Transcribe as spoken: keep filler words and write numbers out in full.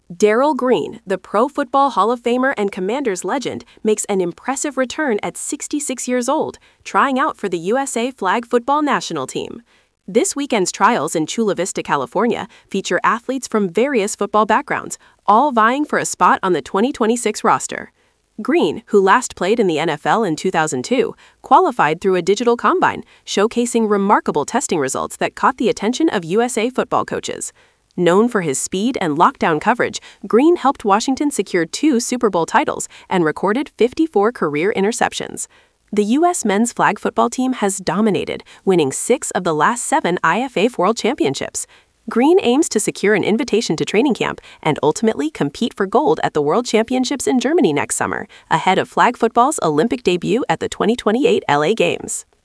Darrell Green, the Pro Football Hall of Famer and Commanders legend, makes an impressive return at sixty-six years old, trying out for the U S A Flag Football National Team. This weekend's trials in Chula Vista, California, feature athletes from various football backgrounds, all vying for a spot on the twenty twenty-six roster. Green, who last played in the N F L in two thousand two, qualified through a digital combine, showcasing remarkable testing results that caught the attention of U S A football coaches. Known for his speed and lockdown coverage, Green helped Washington secure two Super Bowl titles and recorded fifty-four career interceptions. The U S men's flag football team has dominated, winning six of the last seven I F A World Championships. Green aims to secure an invitation to training camp and ultimately compete for gold at the World Championships in Germany next summer, ahead of flag football's Olympic debut at the twenty twenty-eight L A Games.